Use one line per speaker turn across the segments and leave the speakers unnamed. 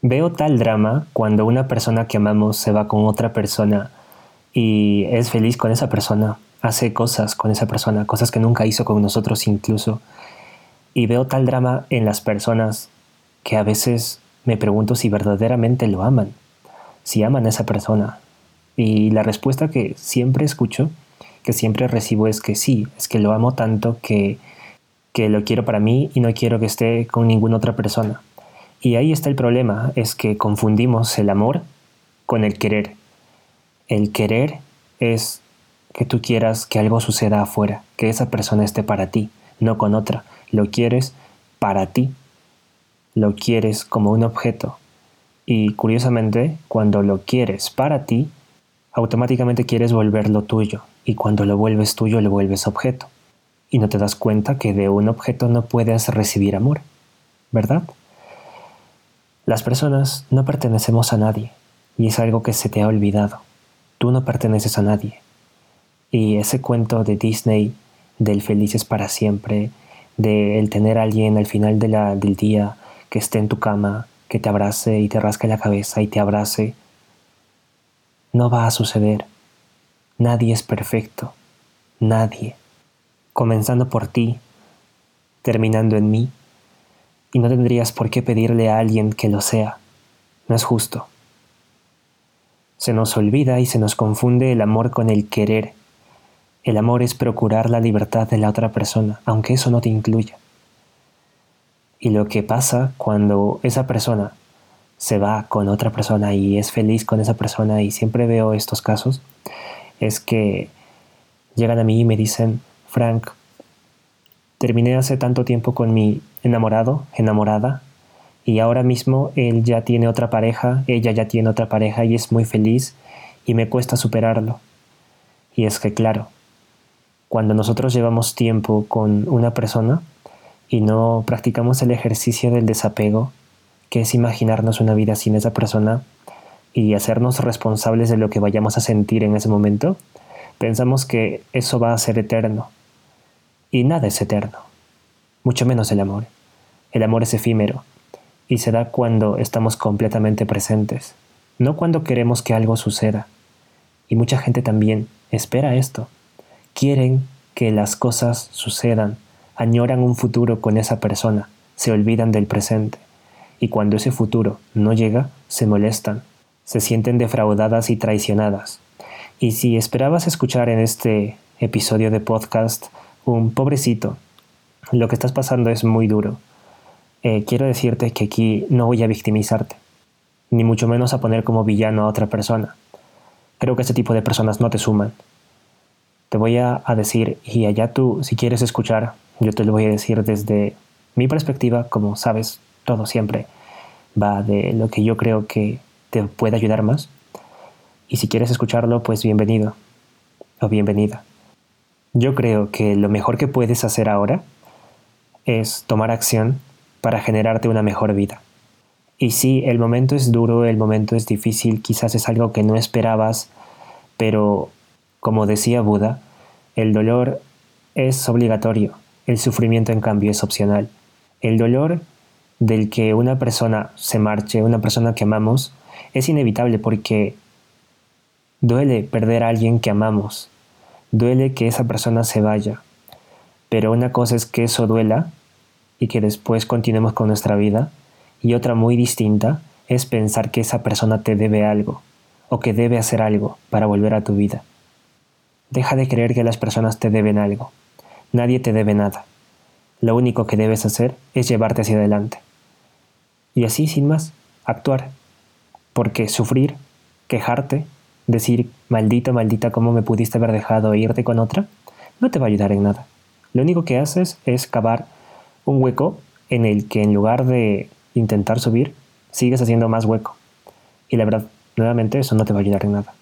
Veo tal drama cuando una persona que amamos se va con otra persona y es feliz con esa persona, hace cosas con esa persona, cosas que nunca hizo con nosotros incluso. Y veo tal drama en las personas que a veces me pregunto si verdaderamente lo aman, si aman a esa persona. Y la respuesta que siempre escucho, que siempre recibo es que sí, es que lo amo tanto que lo quiero para mí y no quiero que esté con ninguna otra persona. Y ahí está el problema, es que confundimos el amor con el querer. El querer es que tú quieras que algo suceda afuera, que esa persona esté para ti, no con otra. Lo quieres para ti, lo quieres como un objeto. Y curiosamente, cuando lo quieres para ti, automáticamente quieres volverlo tuyo. Y cuando lo vuelves tuyo, lo vuelves objeto. Y no te das cuenta que de un objeto no puedes recibir amor, ¿verdad? Las personas no pertenecemos a nadie, y es algo que se te ha olvidado. Tú no perteneces a nadie. Y ese cuento de Disney, del felices para siempre, de el tener a alguien al final del día que esté en tu cama, que te abrace y te rasque la cabeza y te abrace, no va a suceder. Nadie es perfecto. Nadie. Comenzando por ti, terminando en mí, y no tendrías por qué pedirle a alguien que lo sea. No es justo. Se nos olvida y se nos confunde el amor con el querer. El amor es procurar la libertad de la otra persona, aunque eso no te incluya. Y lo que pasa cuando esa persona se va con otra persona y es feliz con esa persona, y siempre veo estos casos, es que llegan a mí y me dicen: Frank, terminé hace tanto tiempo con mi enamorado, enamorada, y ahora mismo él ya tiene otra pareja, ella ya tiene otra pareja y es muy feliz y me cuesta superarlo. Y es que claro, cuando nosotros llevamos tiempo con una persona y no practicamos el ejercicio del desapego, que es imaginarnos una vida sin esa persona y hacernos responsables de lo que vayamos a sentir en ese momento, pensamos que eso va a ser eterno. Y nada es eterno, mucho menos el amor. El amor es efímero y se da cuando estamos completamente presentes, no cuando queremos que algo suceda. Y mucha gente también espera esto. Quieren que las cosas sucedan, añoran un futuro con esa persona, se olvidan del presente. Y cuando ese futuro no llega, se molestan, se sienten defraudadas y traicionadas. Y si esperabas escuchar en este episodio de podcast un pobrecito, lo que estás pasando es muy duro, quiero decirte que aquí no voy a victimizarte, ni mucho menos a poner como villano a otra persona. Creo que ese tipo de personas no te suman. Te voy a decir, y allá tú, si quieres escuchar, yo te lo voy a decir desde mi perspectiva. Como sabes, todo siempre va de lo que yo creo que te puede ayudar más. Y si quieres escucharlo, pues bienvenido o bienvenida. Yo creo que lo mejor que puedes hacer ahora es tomar acción para generarte una mejor vida. Y sí, el momento es duro, el momento es difícil, quizás es algo que no esperabas, pero como decía Buda, el dolor es obligatorio, el sufrimiento en cambio es opcional. El dolor del que una persona se marche, una persona que amamos, es inevitable porque duele perder a alguien que amamos, duele que esa persona se vaya, pero una cosa es que eso duela y que después continuemos con nuestra vida, y otra muy distinta es pensar que esa persona te debe algo o que debe hacer algo para volver a tu vida. Deja de creer que las personas te deben algo. Nadie te debe nada. Lo único que debes hacer es llevarte hacia adelante. Y así, sin más, actuar. Porque sufrir, quejarte, decir maldito, maldita, ¿cómo me pudiste haber dejado e irte con otra?, no te va a ayudar en nada. Lo único que haces es cavar un hueco en el que, en lugar de intentar subir, sigues haciendo más hueco. Y la verdad, nuevamente, eso no te va a ayudar en nada.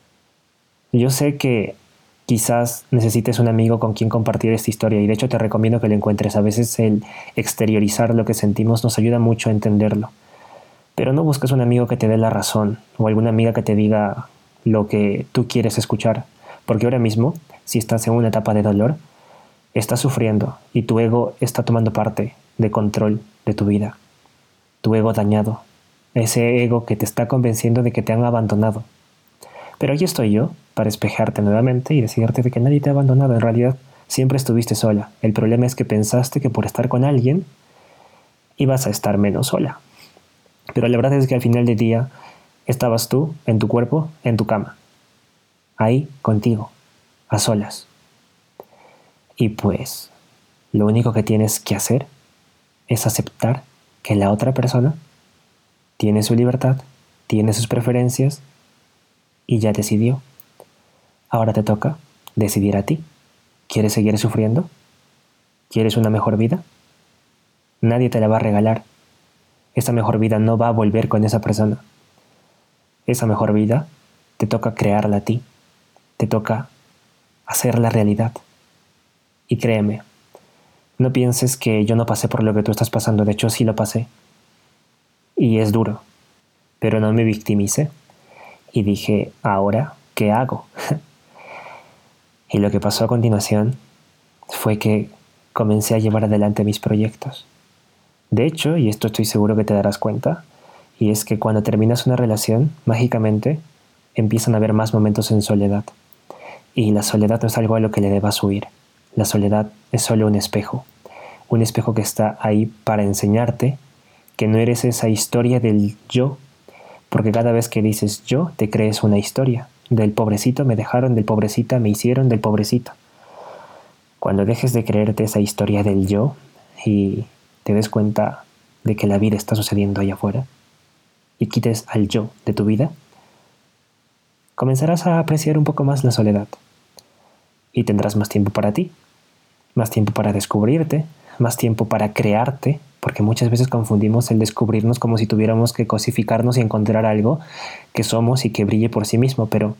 Yo sé que quizás necesites un amigo con quien compartir esta historia, y de hecho te recomiendo que lo encuentres. A veces el exteriorizar lo que sentimos nos ayuda mucho a entenderlo. Pero no busques un amigo que te dé la razón o alguna amiga que te diga lo que tú quieres escuchar, porque ahora mismo, si estás en una etapa de dolor, estás sufriendo y tu ego está tomando parte de control de tu vida. Tu ego dañado, ese ego que te está convenciendo de que te han abandonado. Pero aquí estoy yo para espejarte nuevamente y decirte de que nadie te ha abandonado. En realidad siempre estuviste sola. El problema es que pensaste que por estar con alguien ibas a estar menos sola. Pero la verdad es que al final del día estabas tú, en tu cuerpo, en tu cama. Ahí, contigo, a solas. Y pues, lo único que tienes que hacer es aceptar que la otra persona tiene su libertad, tiene sus preferencias y ya decidió. Ahora te toca decidir a ti. ¿Quieres seguir sufriendo? ¿Quieres una mejor vida? Nadie te la va a regalar. Esa mejor vida no va a volver con esa persona. Esa mejor vida te toca crearla a ti. Te toca hacerla realidad. Y créeme, no pienses que yo no pasé por lo que tú estás pasando. De hecho, sí lo pasé. Y es duro. Pero no me victimicé. Y dije, ¿ahora qué hago? Y lo que pasó a continuación fue que comencé a llevar adelante mis proyectos. De hecho, y esto estoy seguro que te darás cuenta, y es que cuando terminas una relación, mágicamente empiezan a haber más momentos en soledad. Y la soledad no es algo a lo que le debas huir. La soledad es solo un espejo que está ahí para enseñarte que no eres esa historia del yo, porque cada vez que dices yo, te crees una historia. Del pobrecito me dejaron, del pobrecita me hicieron, del pobrecito. Cuando dejes de creerte esa historia del yo y te des cuenta de que la vida está sucediendo allá afuera y quites al yo de tu vida, comenzarás a apreciar un poco más la soledad y tendrás más tiempo para ti, más tiempo para descubrirte, más tiempo para crearte, porque muchas veces confundimos el descubrirnos como si tuviéramos que cosificarnos y encontrar algo que somos y que brille por sí mismo, pero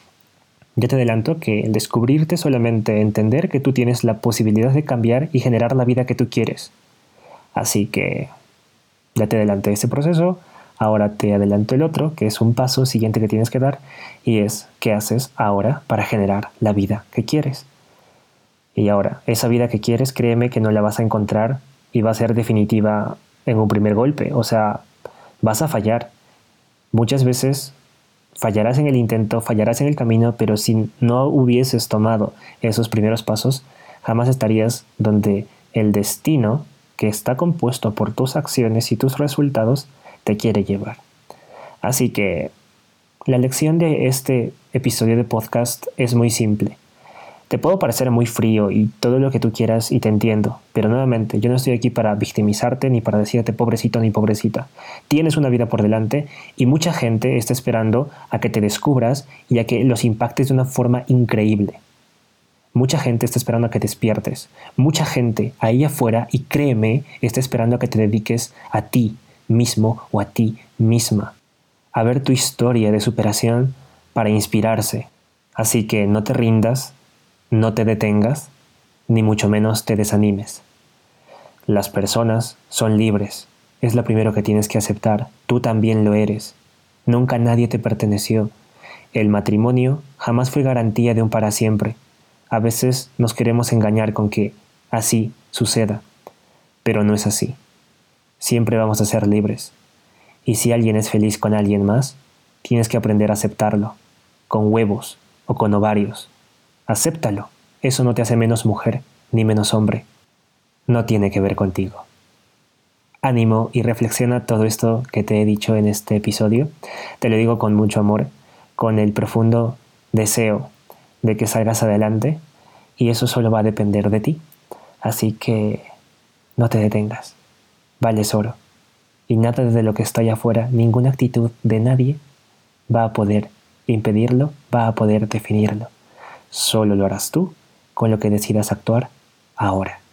ya te adelanto que el descubrirte es solamente entender que tú tienes la posibilidad de cambiar y generar la vida que tú quieres. Así que ya te adelanté ese proceso, ahora te adelanto el otro, que es un paso siguiente que tienes que dar, y es ¿qué haces ahora para generar la vida que quieres? Y ahora, esa vida que quieres, créeme que no la vas a encontrar y va a ser definitiva en un primer golpe. O sea, vas a fallar. Muchas veces fallarás en el intento, fallarás en el camino, pero si no hubieses tomado esos primeros pasos, jamás estarías donde el destino, que está compuesto por tus acciones y tus resultados, te quiere llevar. Así que la lección de este episodio de podcast es muy simple. Te puedo parecer muy frío y todo lo que tú quieras y te entiendo, pero nuevamente yo no estoy aquí para victimizarte ni para decirte pobrecito ni pobrecita. Tienes una vida por delante y mucha gente está esperando a que te descubras y a que los impactes de una forma increíble. Mucha gente está esperando a que despiertes. Mucha gente ahí afuera, y créeme, está esperando a que te dediques a ti mismo o a ti misma, a ver tu historia de superación para inspirarse. Así que no te rindas, no te detengas, ni mucho menos te desanimes. Las personas son libres. Es lo primero que tienes que aceptar. Tú también lo eres. Nunca nadie te perteneció. El matrimonio jamás fue garantía de un para siempre. A veces nos queremos engañar con que así suceda, pero no es así. Siempre vamos a ser libres. Y si alguien es feliz con alguien más, tienes que aprender a aceptarlo, con huevos o con ovarios. Acéptalo. Eso no te hace menos mujer ni menos hombre. No tiene que ver contigo. Ánimo y reflexiona todo esto que te he dicho en este episodio. Te lo digo con mucho amor, con el profundo deseo de que salgas adelante, y eso solo va a depender de ti. Así que no te detengas. Vales oro. Y nada de lo que está allá afuera, ninguna actitud de nadie va a poder impedirlo, va a poder definirlo. Solo lo harás tú con lo que decidas actuar ahora.